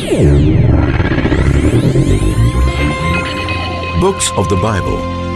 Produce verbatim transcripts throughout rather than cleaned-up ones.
Books of the Bible.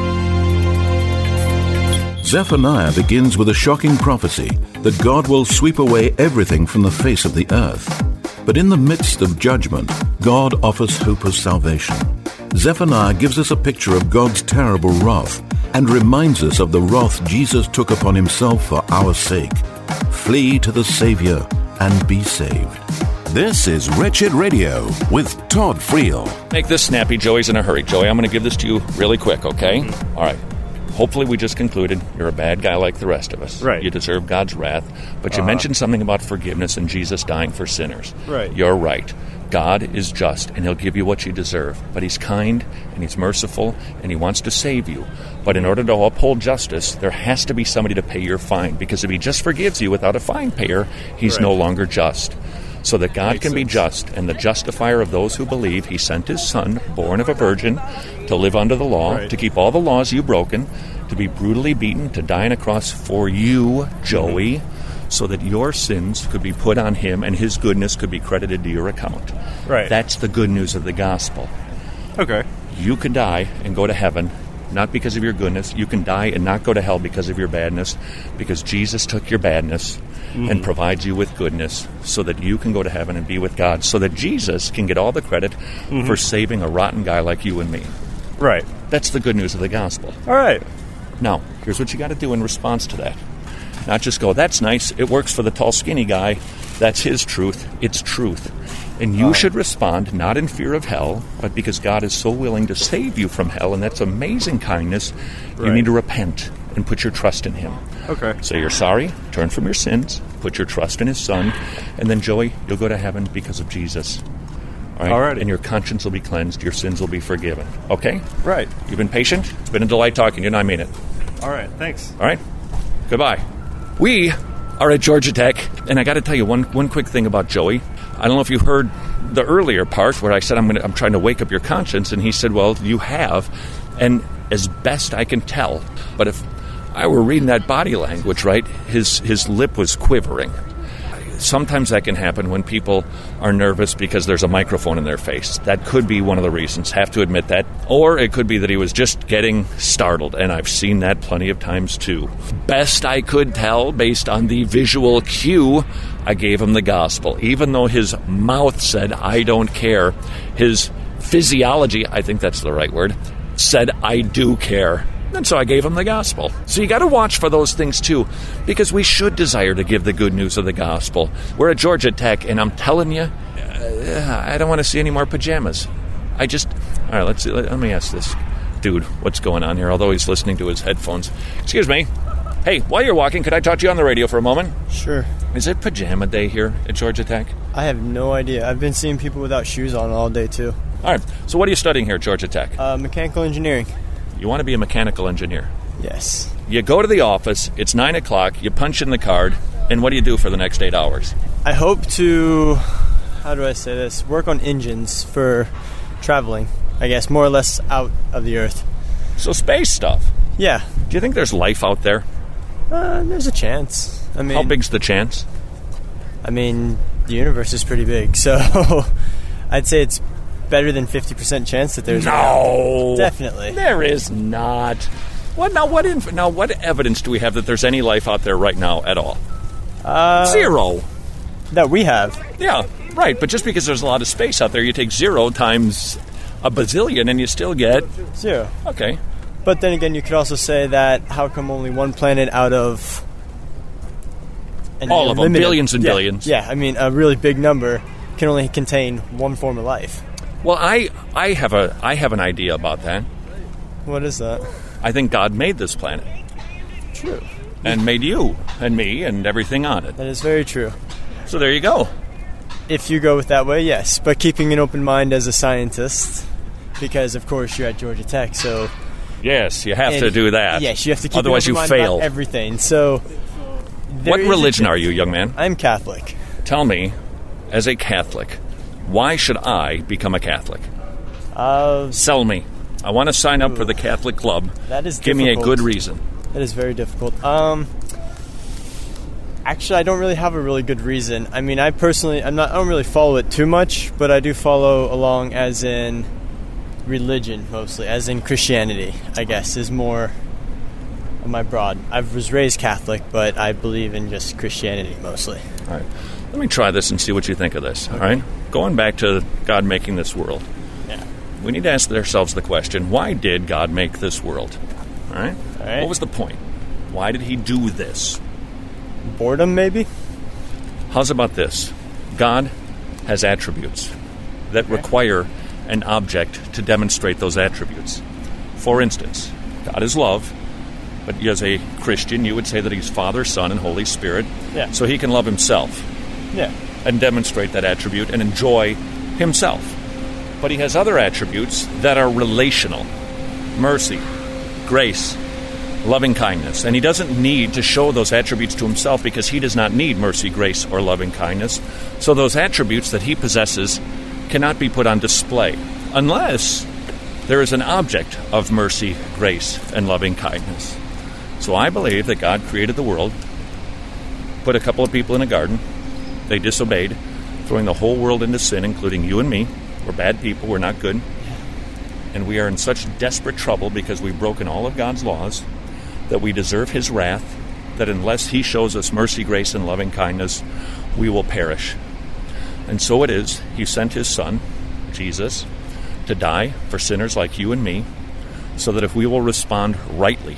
Zephaniah begins with a shocking prophecy that God will sweep away everything from the face of the earth. But in the midst of judgment, God offers hope of salvation. Zephaniah gives us a picture of God's terrible wrath and reminds us of the wrath Jesus took upon himself for our sake. Flee to the Savior and be saved. This is Wretched Radio with Todd Friel. Make this snappy. Joey's in a hurry. Joey, I'm going to give this to you really quick, okay? Mm-hmm. All right. Hopefully we just concluded you're a bad guy like the rest of us. Right. You deserve God's wrath. But you uh-huh. mentioned something about forgiveness and Jesus dying for sinners. Right. You're right. God is just, and he'll give you what you deserve. But he's kind, and he's merciful, and he wants to save you. But in order to uphold justice, there has to be somebody to pay your fine. Because if he just forgives you without a fine payer, he's right. no longer just. So that God Makes can be sense. just and the justifier of those who believe, he sent his son, born of a virgin, to live under the law, right. to keep all the laws you've broken, to be brutally beaten, to die on a cross for you, Joey, mm-hmm. so that your sins could be put on him and his goodness could be credited to your account. Right. That's the good news of the gospel. Okay. You can die and go to heaven, not because of your goodness. You can die and not go to hell because of your badness, because Jesus took your badness mm-hmm. and provides you with goodness so that you can go to heaven and be with God, so that Jesus can get all the credit mm-hmm. for saving a rotten guy like you and me. Right. That's the good news of the gospel. All right. Now, here's what you got to do in response to that. Not just go, that's nice, it works for the tall, skinny guy, that's his truth, it's truth. And you uh, should respond not in fear of hell, but because God is so willing to save you from hell, and that's amazing kindness, right. you need to repent and put your trust in him. Okay. Say you're sorry, turn from your sins, put your trust in his son, and then, Joey, you'll go to heaven because of Jesus. All right? Alrighty. And your conscience will be cleansed, your sins will be forgiven. Okay? Right. You've been patient. It's been a delight talking to you, and I mean it. All right, thanks. All right? Goodbye. We are at Georgia Tech, and I got to tell you one one quick thing about Joey. I don't know if you heard the earlier part where I said I'm, gonna, I'm trying to wake up your conscience, and he said, well, you have, and as best I can tell. But if I were reading that body language, right, his his lip was quivering. Sometimes that can happen when people are nervous because there's a microphone in their face. That could be one of the reasons, have to admit that. Or it could be that he was just getting startled, and I've seen that plenty of times too. Best I could tell, based on the visual cue, I gave him the gospel. Even though his mouth said, I don't care, his physiology, I think that's the right word, said, I do care. And so I gave him the gospel. So you got to watch for those things too, because we should desire to give the good news of the gospel. We're at Georgia Tech, and I'm telling you, uh, I don't want to see any more pajamas. I just, all right, let's see, let, let me ask this dude what's going on here, although he's listening to his headphones. Excuse me. Hey, while you're walking, could I talk to you on the radio for a moment? Sure. Is it pajama day here at Georgia Tech? I have no idea. I've been seeing people without shoes on all day too. All right, so what are you studying here at Georgia Tech? Uh, mechanical engineering. You want to be a mechanical engineer? Yes. You go to the office, it's nine o'clock, you punch in the card, and what do you do for the next eight hours? I hope to, how do I say this, work on engines for traveling, I guess, more or less out of the Earth. So space stuff? Yeah. Do you think there's life out there? Uh, there's a chance. I mean, how big's the chance? I mean, the universe is pretty big, so I'd say it's better than fifty percent chance that there's no, definitely there is not. What now? What inf- now? What evidence do we have that there's any life out there right now at all? Uh, zero. That we have. Yeah, right. But just because there's a lot of space out there, you take zero times a bazillion, and you still get zero. Okay. But then again, you could also say that how come only one planet out of all of them, limited, billions and yeah, billions? Yeah, I mean a really big number can only contain one form of life. Well, I, I have a I have an idea about that. What is that? I think God made this planet. True. And made you and me and everything on it. That is very true. So there you go. If you go with that way, yes. But keeping an open mind as a scientist, because of course you're at Georgia Tech, so yes, you have to do that. Yes, you have to keep otherwise an open you mind fail about everything. So what religion are you, young man? I'm Catholic. Tell me, as a Catholic, why should I become a Catholic? Uh, Sell me. I want to sign up ooh, for the Catholic Club. That is Give difficult. me a good reason. That is very difficult. Um, Actually, I don't really have a really good reason. I mean, I personally, I'm not, I don't really follow it too much, but I do follow along as in religion mostly, as in Christianity, I guess, is more of my broad. I was raised Catholic, but I believe in just Christianity mostly. All right. Let me try this and see what you think of this, all right? Going back to God making this world. Yeah. We need to ask ourselves the question, why did God make this world? All right? All right. What was the point? Why did he do this? Boredom, maybe? How's about this? God has attributes that Okay. require an object to demonstrate those attributes. For instance, God is love, but as a Christian, you would say that he's Father, Son, and Holy Spirit. Yeah. So he can love himself Yeah. and demonstrate that attribute and enjoy himself. But he has other attributes that are relational. Mercy, grace, loving kindness. And he doesn't need to show those attributes to himself because he does not need mercy, grace, or loving kindness. So those attributes that he possesses cannot be put on display unless there is an object of mercy, grace, and loving kindness. So I believe that God created the world, put a couple of people in a garden, they disobeyed, throwing the whole world into sin, including you and me. We're bad people, we're not good. And we are in such desperate trouble because we've broken all of God's laws that we deserve his wrath, that unless he shows us mercy, grace, and loving kindness, we will perish. And so it is, he sent his son, Jesus, to die for sinners like you and me, so that if we will respond rightly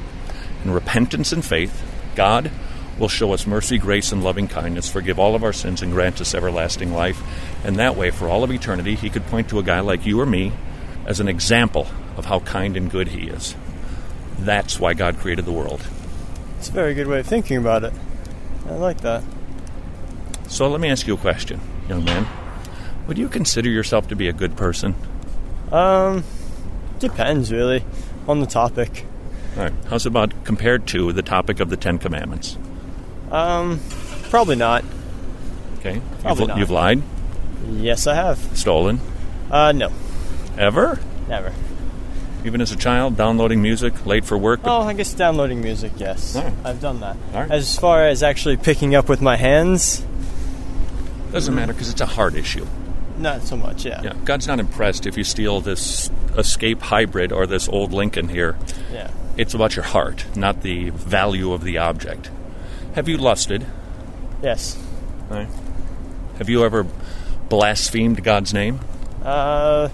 in repentance and faith, God will show us mercy, grace, and loving kindness, forgive all of our sins, and grant us everlasting life. And that way, for all of eternity, he could point to a guy like you or me as an example of how kind and good he is. That's why God created the world. It's a very good way of thinking about it. I like that. So let me ask you a question, young man. Would you consider yourself to be a good person? Um, depends, really, on the topic. All right. How's about compared to the topic of the Ten Commandments? Um, probably not. Okay. Probably you've, not. You've lied? Yes, I have. Stolen? Uh, no. Ever? Never. Even as a child, downloading music, late for work? Oh, I guess downloading music, yes. All right. I've done that. All right. As far as actually picking up with my hands, Doesn't matter because it's a heart issue. not so much, yeah. Yeah. God's not impressed if you steal this Escape hybrid or this old Lincoln here. Yeah. It's about your heart, not the value of the object. Have you lusted? Yes. All right. Have you ever blasphemed God's name? Uh,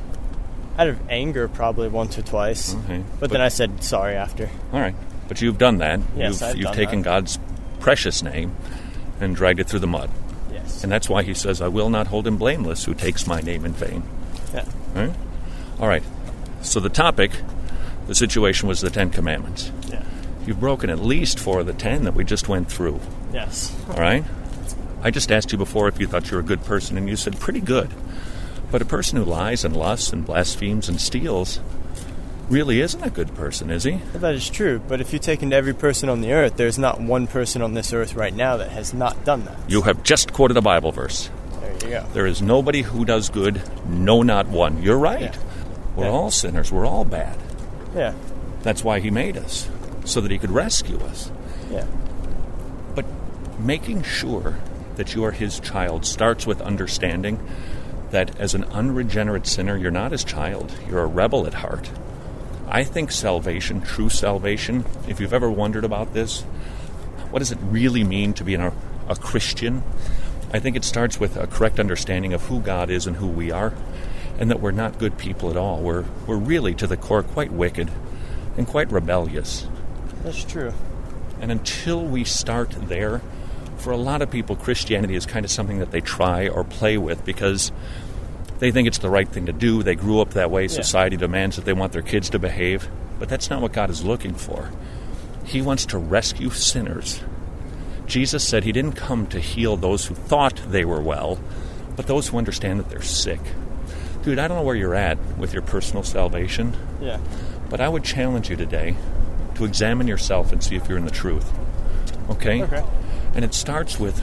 out of anger, probably once or twice. Okay. But, But- then I said sorry after. All right. But you've done that. Yes, you've I've you've done taken that. God's precious name and dragged it through the mud. Yes. And that's why he says, I will not hold him blameless who takes my name in vain. Yeah. All right? All right. So the topic, the situation was the Ten Commandments. Yeah. You've broken at least four of the ten that we just went through. Yes. All right? I just asked you before if you thought you were a good person, and you said pretty good. But a person who lies and lusts and blasphemes and steals really isn't a good person, is he? Well, that is true, but if you take into every person on the earth, there's not one person on this earth right now that has not done that. You have just quoted a Bible verse. There you go. There is nobody who does good, no, not one. You're right. Yeah. We're Yeah. all sinners. We're all bad. Yeah. That's why he made us, so that he could rescue us. Yeah. But making sure that you are his child starts with understanding that as an unregenerate sinner, you're not his child. You're a rebel at heart. I think salvation, true salvation, if you've ever wondered about this, what does it really mean to be an, a Christian? I think it starts with a correct understanding of who God is and who we are, and that we're not good people at all. We're, we're really, to the core, quite wicked and quite rebellious. That's true. And until we start there, for a lot of people, Christianity is kind of something that they try or play with because they think it's the right thing to do. They grew up that way. Yeah. Society demands that they want their kids to behave. But that's not what God is looking for. He wants to rescue sinners. Jesus said he didn't come to heal those who thought they were well, but those who understand that they're sick. Dude, I don't know where you're at with your personal salvation, Yeah. but I would challenge you today to examine yourself and see if you're in the truth. Okay? Okay. And it starts with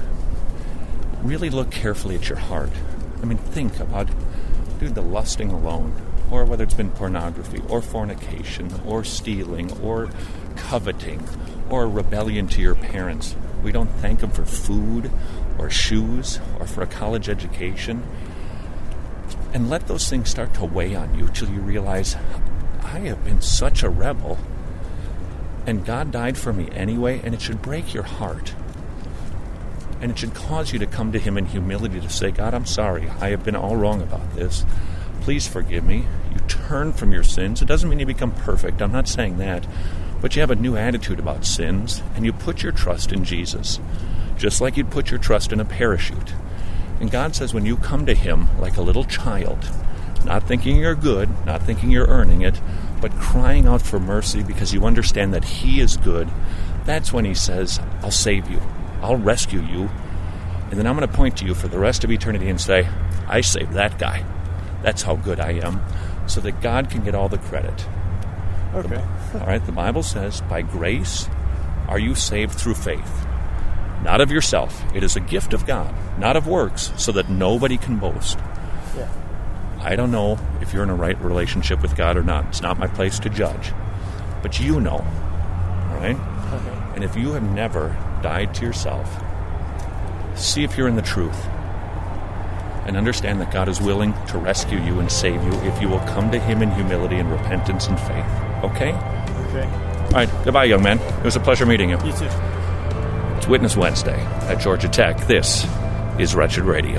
really look carefully at your heart. I mean, think about, dude, the lusting alone, or whether it's been pornography, or fornication, or stealing, or coveting, or rebellion to your parents. We don't thank Him for food or shoes or for a college education. And let those things start to weigh on you till you realize, I have been such a rebel, and God died for me anyway, and it should break your heart. And it should cause you to come to Him in humility to say, God, I'm sorry. I have been all wrong about this. Please forgive me. You turn from your sins. It doesn't mean you become perfect. I'm not saying that. But you have a new attitude about sins, and you put your trust in Jesus, just like you'd put your trust in a parachute. And God says when you come to Him like a little child, not thinking you're good, not thinking you're earning it, but crying out for mercy because you understand that He is good, that's when He says, I'll save you. I'll rescue you. And then I'm going to point to you for the rest of eternity and say, I saved that guy. That's how good I am. So that God can get all the credit. Okay. The, all right, the Bible says, by grace are you saved through faith. Not of yourself. It is a gift of God, not of works, so that nobody can boast. Yeah. I don't know if you're in a right relationship with God or not. It's not my place to judge. But you know. All right? Okay. And if you have never died to yourself, see if you're in the truth. And understand that God is willing to rescue you and save you if you will come to Him in humility and repentance and faith. Okay? Okay. All right. Goodbye, young man. It was a pleasure meeting you. You too. It's Witness Wednesday at Georgia Tech. This is Wretched Radio.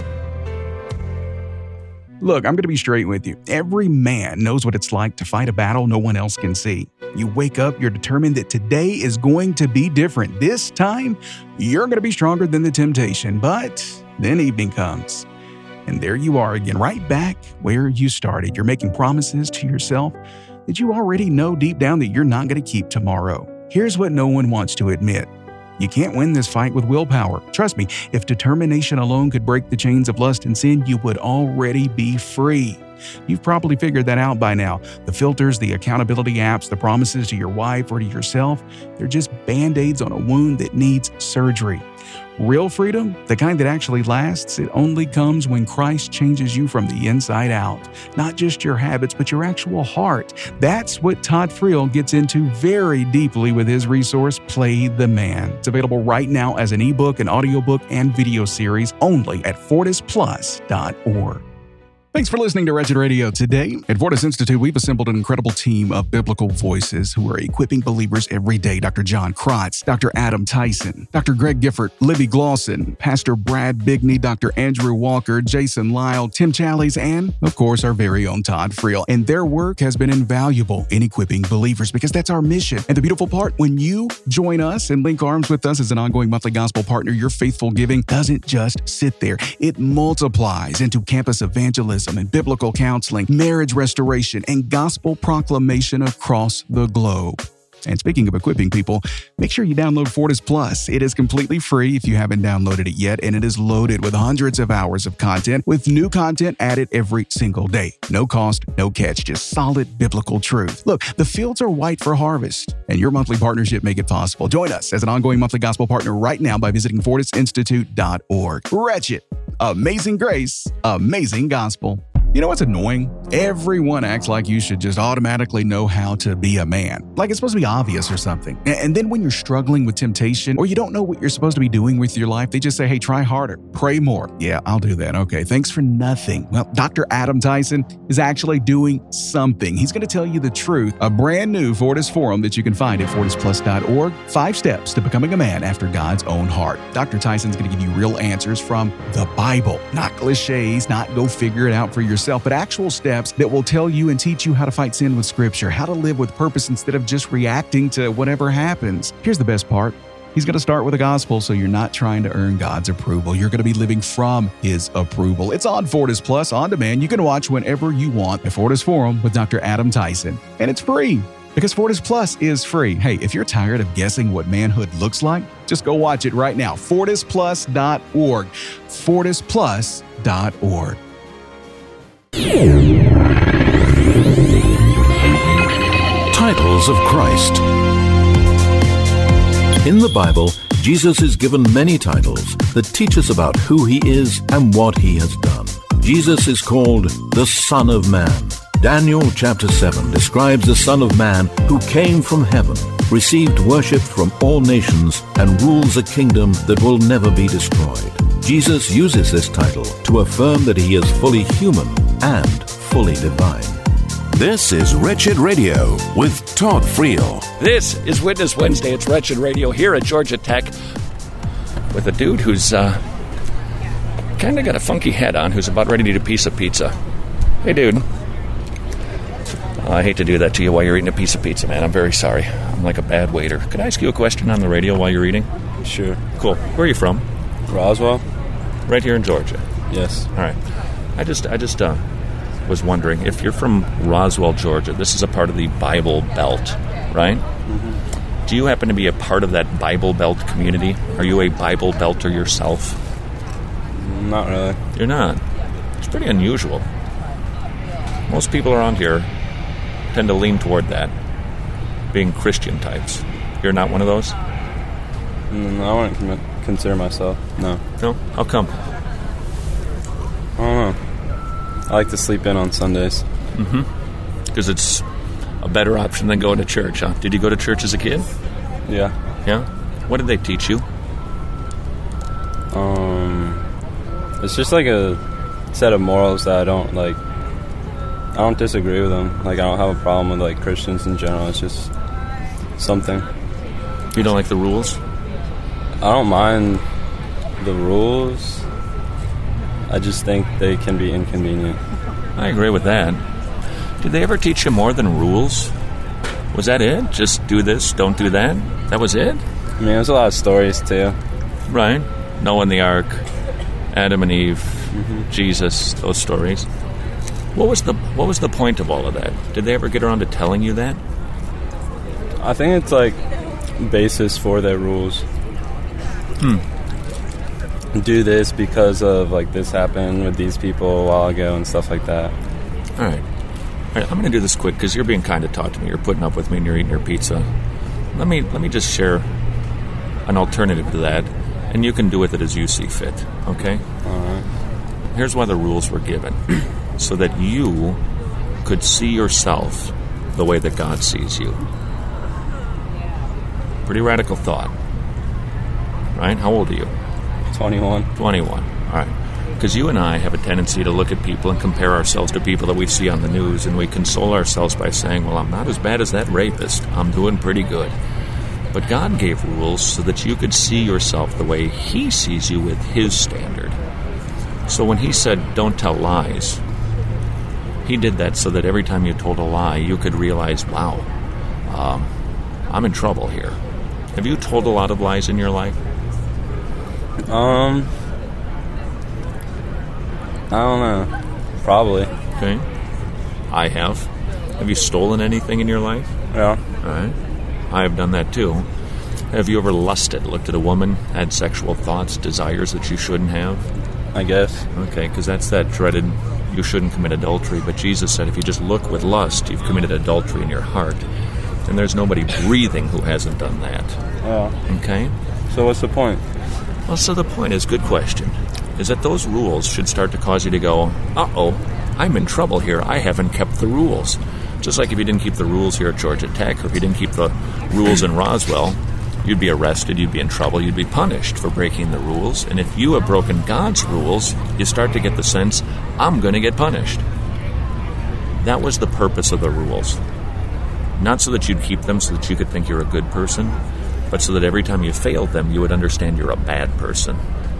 Look, I'm going to be straight with you. Every man knows what it's like to fight a battle no one else can see. You wake up, you're determined that today is going to be different. This time, you're going to be stronger than the temptation. But then evening comes, and there you are again, right back where you started. You're making promises to yourself that you already know deep down that you're not going to keep tomorrow. Here's what no one wants to admit. You can't win this fight with willpower. Trust me, if determination alone could break the chains of lust and sin, you would already be free. You've probably figured that out by now. The filters, the accountability apps, the promises to your wife or to yourself, they're just band-aids on a wound that needs surgery. Real freedom, the kind that actually lasts, it only comes when Christ changes you from the inside out. Not just your habits, but your actual heart. That's what Todd Friel gets into very deeply with his resource, Play the Man. It's available right now as an ebook, an audiobook, and video series only at fortis plus dot org. Thanks for listening to Wretched Radio today. At Fortis Institute, we've assembled an incredible team of biblical voices who are equipping believers every day. Doctor John Krotz, Doctor Adam Tyson, Doctor Greg Gifford, Libby Glosson, Pastor Brad Bigney, Doctor Andrew Walker, Jason Lyle, Tim Challies, and, of course, our very own Todd Friel. And their work has been invaluable in equipping believers because that's our mission. And the beautiful part, when you join us and link arms with us as an ongoing monthly gospel partner, your faithful giving doesn't just sit there. It multiplies into campus evangelism and biblical counseling, marriage restoration, and gospel proclamation across the globe. And speaking of equipping people, make sure you download Fortis Plus. It is completely free if you haven't downloaded it yet, and it is loaded with hundreds of hours of content with new content added every single day. No cost, no catch, just solid biblical truth. Look, the fields are white for harvest, and your monthly partnership make it possible. Join us as an ongoing monthly gospel partner right now by visiting fortis institute dot org. Wretched, amazing grace, amazing gospel. You know what's annoying? Everyone acts like you should just automatically know how to be a man. Like it's supposed to be obvious or something. And then when you're struggling with temptation or you don't know what you're supposed to be doing with your life, they just say, hey, try harder, pray more. Yeah, I'll do that. Okay, thanks for nothing. Well, Doctor Adam Tyson is actually doing something. He's going to tell you the truth. A brand new Fortis Forum that you can find at fortis plus dot org. Five steps to becoming a man after God's own heart. Doctor Tyson's going to give you real answers from the Bible. Not cliches, not go figure it out for yourself. Yourself, but actual steps that will tell you and teach you how to fight sin with Scripture, how to live with purpose instead of just reacting to whatever happens. Here's the best part. He's going to start with the gospel, so you're not trying to earn God's approval. You're going to be living from His approval. It's on Fortis Plus on demand. You can watch whenever you want at Fortis Forum with Doctor Adam Tyson, and it's free. Because Fortis Plus is free. Hey, if you're tired of guessing what manhood looks like, just go watch it right now. fortis plus dot org. fortis plus dot org. Titles of Christ. In the Bible, Jesus is given many titles that teach us about who He is and what He has done. Jesus is called the Son of Man. Daniel chapter seven describes the Son of Man who came from heaven. received worship from all nations, and rules a kingdom that will never be destroyed. Jesus uses this title to affirm that he is fully human and fully divine. This is Wretched Radio with Todd Friel. This is Witness Wednesday. It's Wretched Radio here at Georgia Tech with a dude who's uh, kind of got a funky hat on, who's about ready to eat a piece of pizza. Hey, dude. Oh, I hate to do that to you while you're eating a piece of pizza, man. I'm very sorry. I'm like a bad waiter. Could I ask you a question on the radio while you're eating? Sure. Cool. Where are you from? Roswell? Right here in Georgia. Yes. All right. I just, I just uh, was wondering, if you're from Roswell, Georgia, this is a part of the Bible Belt, right? Mm-hmm. Do you happen to be a part of that Bible Belt community? Are you a Bible Belter yourself? Not really. You're not. It's pretty unusual. Most people around here tend to lean toward that, being Christian types. You're not one of those? Mm, I wouldn't com- consider myself. No. No? How come? I don't know. I like to sleep in on Sundays. Mm-hmm. Because it's a better option than going to church, huh? Did you go to church as a kid? Yeah. Yeah? What did they teach you? Um, it's just like a set of morals that I don't, like, I don't disagree with them. Like, I don't have a problem with, like, Christians in general. It's just something. You don't like the rules? I don't mind the rules. I just think they can be inconvenient. I agree with that. Did they ever teach you more than rules? Was that it? Just do this, don't do that? That was it? I mean, there's a lot of stories, too. Right. Noah and the Ark, Adam and Eve, mm-hmm. Jesus, those stories. What was the what was the point of all of that? Did they ever get around to telling you that? I think it's like basis for their rules. Hmm. Do this because of like this happened with these people a while ago and stuff like that. All right. All right, I'm going to do this quick because you're being kind to talk to me. You're putting up with me and you're eating your pizza. Let me let me just share an alternative to that, and you can do with it as you see fit, okay? All right. Here's why the rules were given. So that you could see yourself the way that God sees you. Pretty radical thought. Right? How old are you? twenty-one. twenty-one. All right. Because you and I have a tendency to look at people and compare ourselves to people that we see on the news, and we console ourselves by saying, well, I'm not as bad as that rapist. I'm doing pretty good. But God gave rules so that you could see yourself the way He sees you with His standard. So when He said, don't tell lies, He did that so that every time you told a lie, you could realize, wow, um, I'm in trouble here. Have you told a lot of lies in your life? Um, I don't know. Probably. Okay. I have. Have you stolen anything in your life? Yeah. All right. I have done that too. Have you ever lusted, looked at a woman, had sexual thoughts, desires that you shouldn't have? I guess. Okay, because that's that dreaded, you shouldn't commit adultery. But Jesus said if you just look with lust, you've committed adultery in your heart. And there's nobody breathing who hasn't done that. Yeah. Okay? So what's the point? Well, so the point is, good question, is that those rules should start to cause you to go, uh-oh, I'm in trouble here. I haven't kept the rules. Just like if you didn't keep the rules here at Georgia Tech, or if you didn't keep the rules in Roswell, you'd be arrested, you'd be in trouble, you'd be punished for breaking the rules. And if you have broken God's rules, you start to get the sense, I'm going to get punished. That was the purpose of the rules. Not so that you'd keep them so that you could think you're a good person, but so that every time you failed them, you would understand you're a bad person.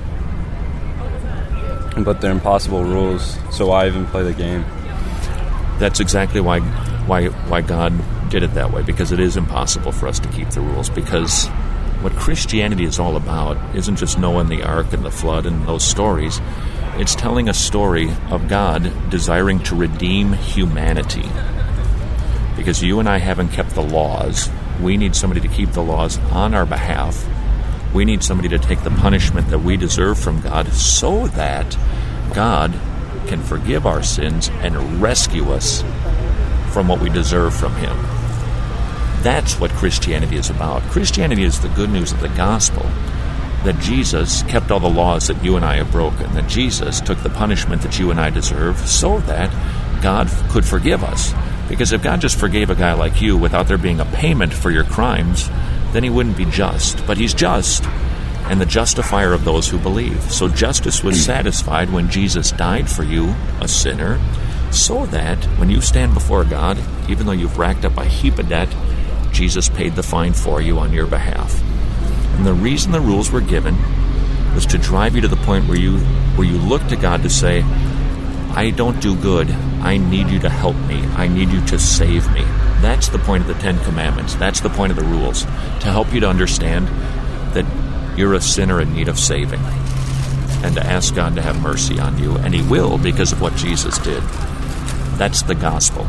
But they're impossible rules, so why even play the game? That's exactly why why why God did it that way, because it is impossible for us to keep the rules. Because what Christianity is all about isn't just Noah and the Ark and the flood and those stories. It's telling a story of God desiring to redeem humanity. Because you and I haven't kept the laws. We need somebody to keep the laws on our behalf. We need somebody to take the punishment that we deserve from God so that God can forgive our sins and rescue us from what we deserve from Him. That's what Christianity is about. Christianity is the good news of the gospel, that Jesus kept all the laws that you and I have broken, that Jesus took the punishment that you and I deserve so that God could forgive us, Because if God just forgave a guy like you without there being a payment for your crimes, then he wouldn't be just. But he's just, and the justifier of those who believe. So justice was satisfied when Jesus died for you, a sinner, so that when you stand before God, even though you've racked up a heap of debt, Jesus paid the fine for you on your behalf. And the reason the rules were given was to drive you to the point where you where you look to God to say, I don't do good. I need you to help me. I need you to save me. That's the point of the Ten Commandments. That's the point of the rules, to help you to understand that you're a sinner in need of saving, and to ask God to have mercy on you. And he will, because of what Jesus did. That's the gospel.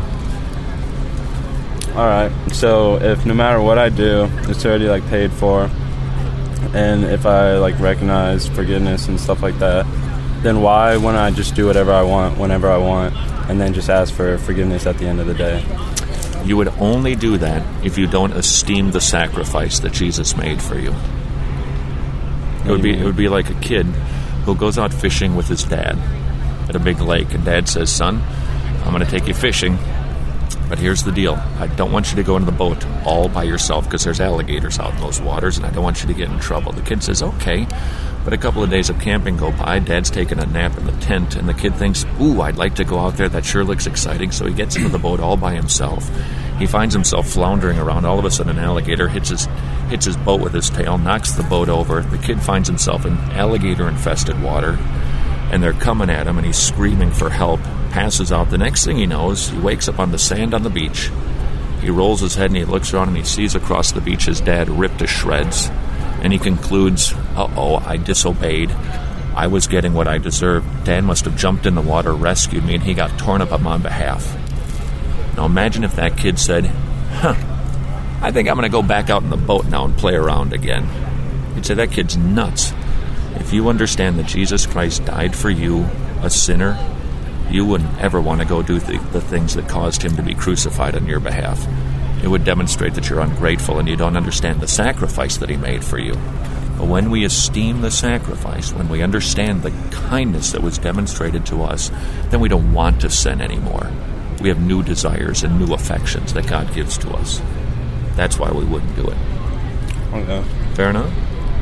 All right. So if no matter what I do, it's already like paid for, and if I like recognize forgiveness and stuff like that, then why wouldn't I just do whatever I want whenever I want, and then just ask for forgiveness at the end of the day? You would only do that if you don't esteem the sacrifice that Jesus made for you. It would be it would be like a kid who goes out fishing with his dad at a big lake, and Dad says, son, I'm going to take you fishing, but here's the deal. I don't want you to go into the boat all by yourself because there's alligators out in those waters, and I don't want you to get in trouble. The kid says, okay. But a couple of days of camping go by, Dad's taking a nap in the tent, and the kid thinks, ooh, I'd like to go out there. That sure looks exciting. So he gets into the boat all by himself. He finds himself floundering around. All of a sudden, an alligator hits his hits his boat with his tail, knocks the boat over. The kid finds himself in alligator-infested water, and they're coming at him, and he's screaming for help, passes out. The next thing he knows, he wakes up on the sand on the beach. He rolls his head, and he looks around, and he sees across the beach his dad ripped to shreds. And he concludes, uh-oh, I disobeyed. I was getting what I deserved. Dad must have jumped in the water, rescued me, and he got torn up on my behalf. Now imagine if that kid said, huh, I think I'm going to go back out in the boat now and play around again. You'd say, that kid's nuts. If you understand that Jesus Christ died for you, a sinner, you wouldn't ever want to go do the, the things that caused him to be crucified on your behalf. It would demonstrate that you're ungrateful and you don't understand the sacrifice that he made for you. But when we esteem the sacrifice, when we understand the kindness that was demonstrated to us, then we don't want to sin anymore. We have new desires and new affections that God gives to us. That's why we wouldn't do it. Okay. Fair enough?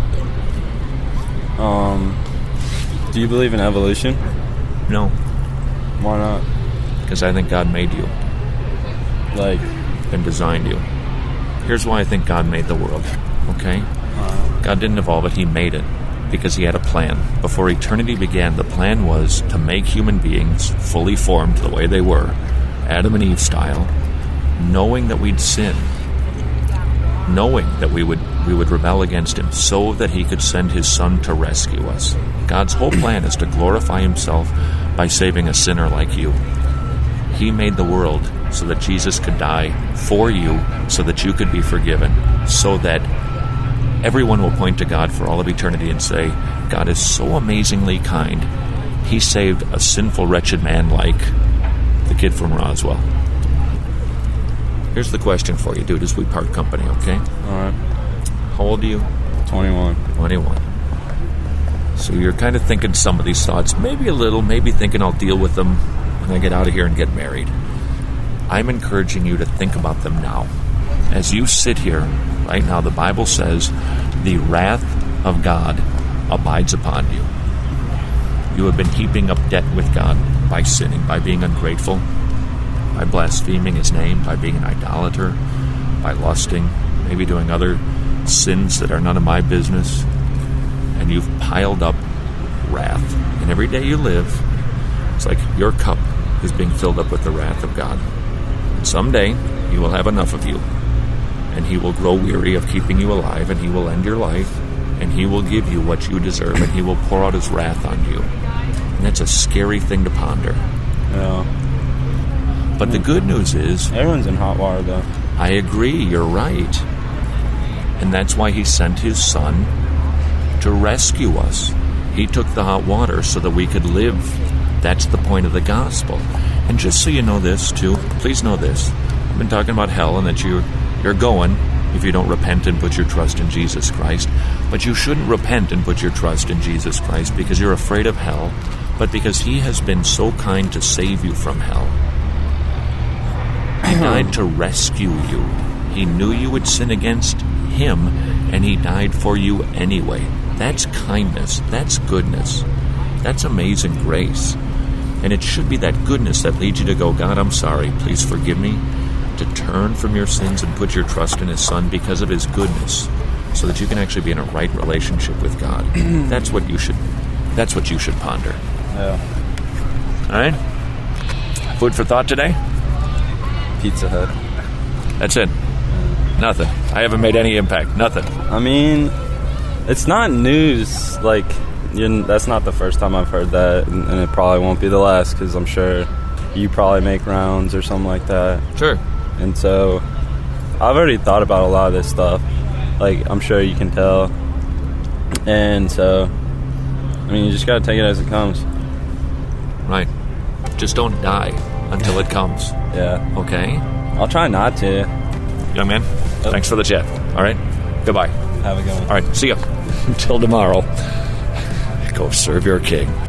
Um, do you believe in evolution? No. Why not? Because I think God made you. Like... and designed you. Here's why I think God made the world, okay? God didn't evolve it, he made it because he had a plan. Before eternity began, the plan was to make human beings fully formed the way they were, Adam and Eve style, knowing that we'd sin, knowing that we would we would rebel against him so that he could send his son to rescue us. God's whole plan is to glorify himself by saving a sinner like you. He made the world so that Jesus could die for you, so that you could be forgiven, so that everyone will point to God for all of eternity and say, God is so amazingly kind. He saved a sinful, wretched man like the kid from Roswell. Here's the question for you, dude, as we part company, okay? All right. How old are you? twenty-one. twenty-one. So you're kind of thinking some of these thoughts, maybe a little, maybe thinking I'll deal with them when I get out of here and get married. I'm encouraging you to think about them now. As you sit here right now, the Bible says the wrath of God abides upon you. You have been heaping up debt with God by sinning, by being ungrateful, by blaspheming his name, by being an idolater, by lusting, maybe doing other sins that are none of my business. And you've piled up wrath. And every day you live, it's like your cup is being filled up with the wrath of God. And someday, he will have enough of you. And he will grow weary of keeping you alive, and he will end your life, and he will give you what you deserve, and he will pour out his wrath on you. And that's a scary thing to ponder. Yeah. But the good news is... everyone's in hot water, though. I agree, you're right. And that's why he sent his son to rescue us. He took the hot water so that we could live. That's the point of the gospel. And just so you know this, too, please know this. I've been talking about hell and that you, you're going if you don't repent and put your trust in Jesus Christ. But you shouldn't repent and put your trust in Jesus Christ because you're afraid of hell, but because he has been so kind to save you from hell. died to rescue you. He knew you would sin against him, and he died for you anyway. That's kindness. That's goodness. That's amazing grace. And it should be that goodness that leads you to go, God, I'm sorry. Please forgive me. To turn from your sins and put your trust in his Son because of his goodness, so that you can actually be in a right relationship with God. That's what you should that's what you should ponder. Yeah. All right? Food for thought today? Pizza Hut. That's it. Nothing. I haven't made any impact. Nothing. I mean, it's not news. Like, you're, that's not the first time I've heard that, and, and it probably won't be the last, because I'm sure you probably make rounds or something like that. Sure. And so I've already thought about a lot of this stuff. Like, I'm sure you can tell. And so, I mean, you just got to take it as it comes. Right. Just don't die until it comes. Yeah. Okay? I'll try not to. Young man, Yep. thanks for the chat. All right? Goodbye. Have a good one. All right, see ya. Until tomorrow. Go serve your king.